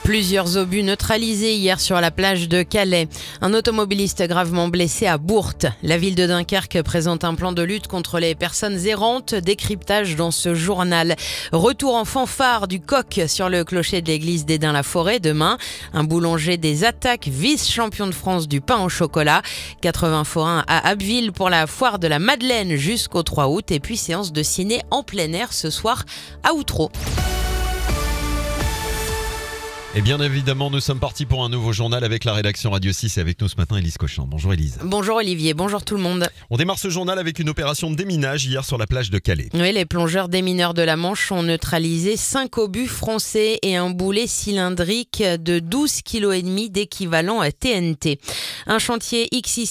Plusieurs obus neutralisés hier sur la plage de Calais. Un automobiliste gravement blessé à Bourte. La ville de Dunkerque présente un plan de lutte contre les personnes errantes. Décryptage dans ce journal. Retour en fanfare du coq sur le clocher de l'église d'Esdin-la-Forêt demain. Un boulanger des attaques, vice-champion de France du pain au chocolat. 80 forains à Abbeville pour la foire de la Madeleine jusqu'au 3 août. Et puis séance de ciné en plein air ce soir à Outreau. Et bien évidemment, nous sommes partis pour un nouveau journal avec la rédaction Radio 6 et avec nous ce matin Élise Cochon. Bonjour Élise. Bonjour Olivier, bonjour tout le monde. On démarre ce journal avec une opération de déminage hier sur la plage de Calais. Oui, les plongeurs démineurs de la Manche ont neutralisé 5 obus français et un boulet cylindrique de 12,5 kg d'équivalent à TNT. Un chantier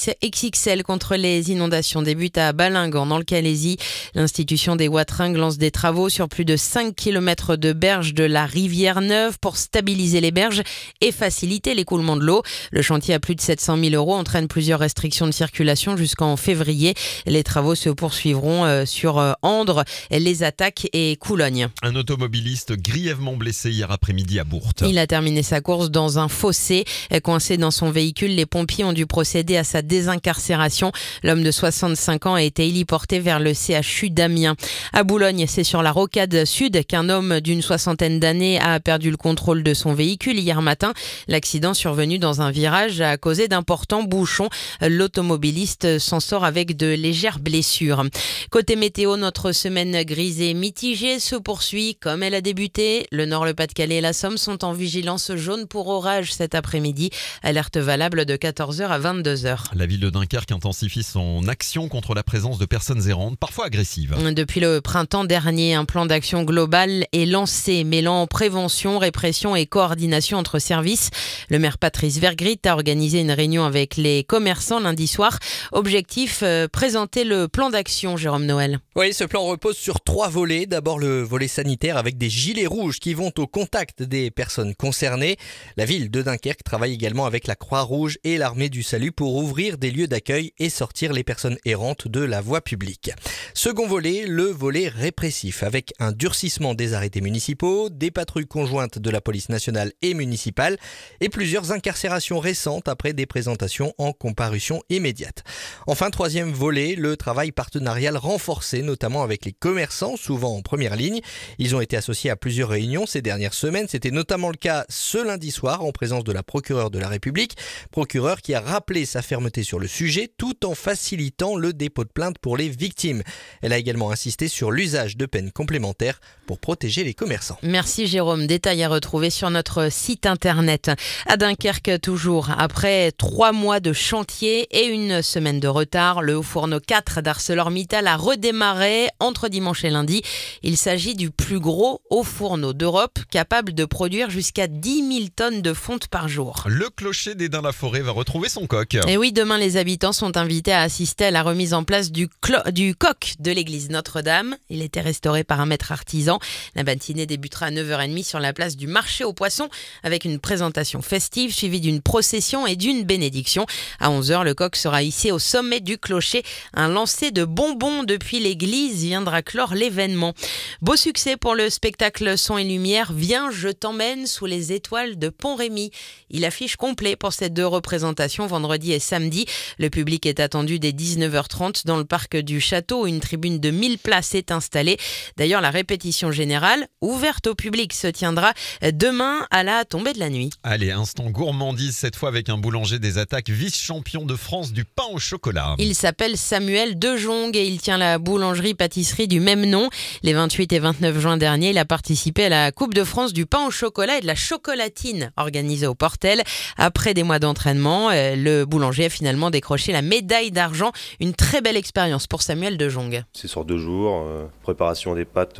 XXL contre les inondations débute à Balingan dans le Calaisis. L'institution des Watringues lance des travaux sur plus de 5 km de berges de la rivière Neuve pour stabiliser les berges et faciliter l'écoulement de l'eau. Le chantier à plus de 700 000 € entraîne plusieurs restrictions de circulation jusqu'en février. Les travaux se poursuivront sur Andres, Les Attaques et Coulogne. Un automobiliste grièvement blessé hier après-midi à Bourte. Il a terminé sa course dans un fossé. Coincé dans son véhicule, les pompiers ont dû procéder à sa désincarcération. L'homme de 65 ans a été héliporté vers le CHU d'Amiens. À Boulogne, c'est sur la rocade sud qu'un homme d'une soixantaine d'années a perdu le contrôle de son véhicule hier matin. L'accident survenu dans un virage a causé d'importants bouchons. L'automobiliste s'en sort avec de légères blessures. Côté météo, notre semaine grise et mitigée se poursuit comme elle a débuté. Le Nord, le Pas-de-Calais et la Somme sont en vigilance jaune pour orage cet après-midi. Alerte valable de 14h à 22h. La ville de Dunkerque intensifie son action contre la présence de personnes errantes, parfois agressives. Depuis le printemps dernier, un plan d'action global est lancé, mêlant prévention, répression et coordination entre services. Le maire Patrice Vergrit a organisé une réunion avec les commerçants lundi soir. Objectif, présenter le plan d'action, Jérôme Noël. Oui, ce plan repose sur 3 volets. D'abord le volet sanitaire avec des gilets rouges qui vont au contact des personnes concernées. La ville de Dunkerque travaille également avec la Croix-Rouge et l'Armée du Salut pour ouvrir des lieux d'accueil et sortir les personnes errantes de la voie publique. Second volet, le volet répressif avec un durcissement des arrêtés municipaux, des patrouilles conjointes de la police nationale et municipale et plusieurs incarcérations récentes après des présentations en comparution immédiate. Enfin, troisième volet, le travail partenarial renforcé, notamment avec les commerçants, souvent en première ligne. Ils ont été associés à plusieurs réunions ces dernières semaines. C'était notamment le cas ce lundi soir en présence de la procureure de la République, procureure qui a rappelé sa fermeté sur le sujet tout en facilitant le dépôt de plainte pour les victimes. Elle a également insisté sur l'usage de peines complémentaires pour protéger les commerçants. Merci Jérôme, détail à retrouver sur notre site internet. À Dunkerque toujours, après 3 mois de chantier et une semaine de retard, le Haut-Fourneau 4 d'ArcelorMittal a redémarré entre dimanche et lundi. Il s'agit du plus gros Haut-Fourneau d'Europe, capable de produire jusqu'à 10 000 tonnes de fonte par jour. Le clocher d'Esdin-la-Forêt va retrouver son coq. Et oui, demain les habitants sont invités à assister à la remise en place du coq de l'église Notre-Dame. Il était restauré par un maître artisan. La matinée débutera à 9h30 sur la place du marché aux poissons avec une présentation festive suivie d'une procession et d'une bénédiction. À 11h, le coq sera hissé au sommet du clocher. Un lancer de bonbons depuis l'église viendra clore l'événement. Beau succès pour le spectacle Son et Lumière. Viens, je t'emmène sous les étoiles de Pont-Rémy. Il affiche complet pour ces 2 représentations vendredi et samedi. Le public est attendu dès 19h30 dans le parc du château où une tribune de 1000 places est installée. D'ailleurs, la répétition générale, ouverte au public, se tiendra demain à la tombée de la nuit. Allez, instant gourmandise cette fois avec un boulanger des attaques, vice-champion de France du pain au chocolat. Il s'appelle Samuel Dejong et il tient la boulangerie-pâtisserie du même nom. Les 28 et 29 juin dernier, il a participé à la Coupe de France du pain au chocolat et de la chocolatine organisée au Portel. Après des mois d'entraînement, le boulanger a finalement décroché la médaille d'argent. Une très belle expérience pour Samuel Dejong. C'est sur 2 jours, préparation des pâtes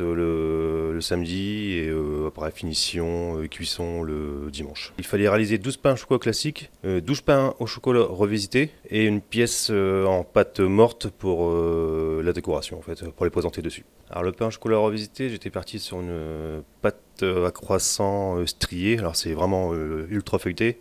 le samedi et après finition, cuisson le dimanche. Il fallait réaliser 12 pains au chocolat classiques, 12 pains au chocolat revisités et une pièce en pâte morte pour la décoration en fait, pour les présenter dessus. Alors le pain au chocolat revisité, j'étais parti sur une pâte à croissant strié, alors c'est vraiment ultra feuilleté.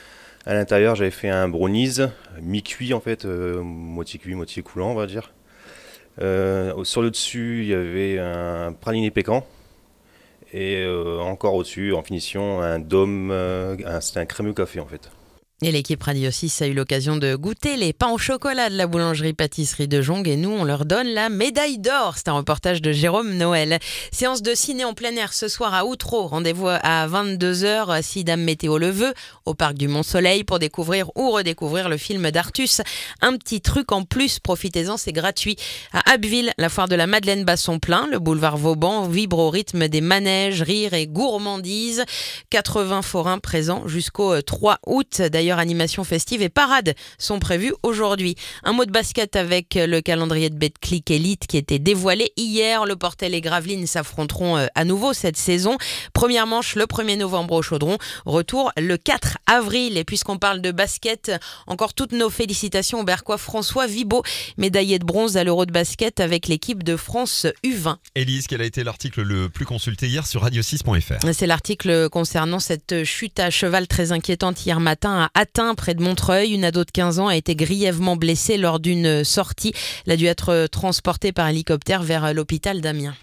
À l'intérieur, j'avais fait un brownies mi-cuit en fait, moitié cuit, moitié coulant on va dire. Sur le dessus, il y avait un praliné pécan Et encore au-dessus, en finition, un dôme, c'était un crémeux café en fait. Et l'équipe Radio 6 a eu l'occasion de goûter les pains au chocolat de la boulangerie-pâtisserie de Jongue et nous, on leur donne la médaille d'or. C'est un reportage de Jérôme Noël. Séance de ciné en plein air ce soir à Outreau. Rendez-vous à 22h si Dame Météo le veut, au parc du Mont-Soleil pour découvrir ou redécouvrir le film d'Artus. Un petit truc en plus, profitez-en, c'est gratuit. À Abbeville, la foire de la Madeleine bat son plein. Le boulevard Vauban vibre au rythme des manèges, rires et gourmandises. 80 forains présents jusqu'au 3 août. D'ailleurs, animations festives et parades sont prévues aujourd'hui. Un mot de basket avec le calendrier de Betclic Elite qui était dévoilé hier. Le Portel et Gravelines s'affronteront à nouveau cette saison. Première manche le 1er novembre au Chaudron. Retour le 4 avril. Et puisqu'on parle de basket, encore toutes nos félicitations au Berquois François Vibo, médaillé de bronze à l'Euro de basket avec l'équipe de France U20. Élise, quel a été l'article le plus consulté hier sur radio6.fr? C'est l'article concernant cette chute à cheval très inquiétante hier matin à Atin, près de Montreuil. Une ado de 15 ans a été grièvement blessée lors d'une sortie. Elle a dû être transportée par hélicoptère vers l'hôpital d'Amiens.